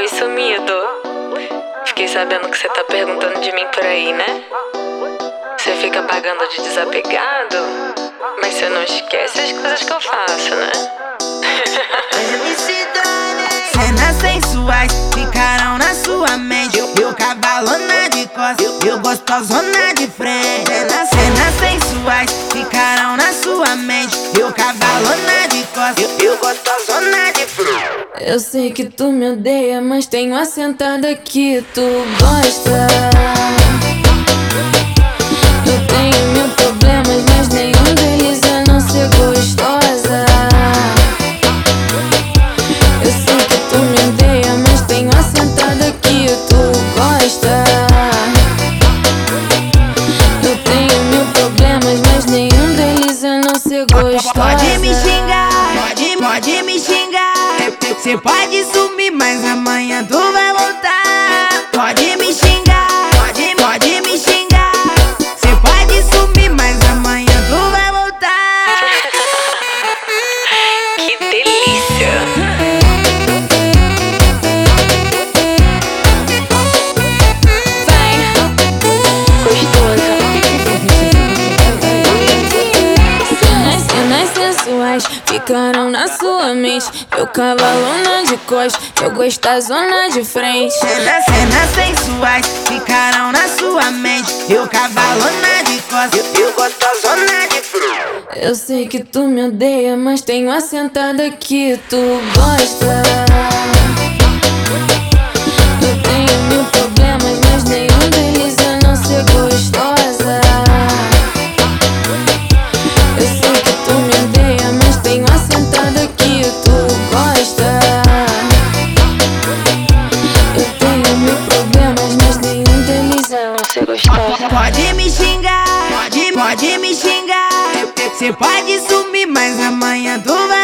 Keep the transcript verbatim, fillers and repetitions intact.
Oi, sumido. Fiquei sabendo que você tá perguntando de mim por aí, né? Você fica pagando de desapegado, mas você não esquece as coisas que eu faço, né? Cenas sensuais ficarão na sua mente. Eu, eu cavalona de costas, eu, eu gostosona de frente. Cenas, cenas sensuais ficarão na sua mente. Eu cavalona de costas, eu, eu gostosona de frente. Eu sei que tu me odeia, mas tem uma sentada que tu gosta. Eu tenho mil problemas, mas nenhum deles é não ser gostosa. Eu sei que tu me odeia, mas tem uma sentada que tu gosta. Eu tenho mil problemas, mas nenhum deles é não ser gostosa. Pode me xingar, pode, pode me xingar. Cê pode sumir, mas amanhã tu vai voltar. Pode me xingar, pode, pode me xingar. Cê pode sumir, mas amanhã tu vai voltar. Que delícia! Vai, gostosa. Cenas, cenas sensuais ficaram na sua mente. Eu cavalona de costas, eu gostosona de frente. Cenas, cenas sensuais ficarão na sua mente. Eu cavalona de costas, eu, eu gostosona de frente. Eu sei que tu me odeia, mas tem uma sentada que tu gosta. Eu tenho mil problemas, mas nenhum deles é não ser gostosa. Eu sei que tu me odeia, mas tem uma sentada que tu gosta. Eu tenho mil problemas, mas nenhum deles é não ser gostosa. Pode me xingar, pode, pode me xingar. Cê pode sumir, mas amanhã tu vai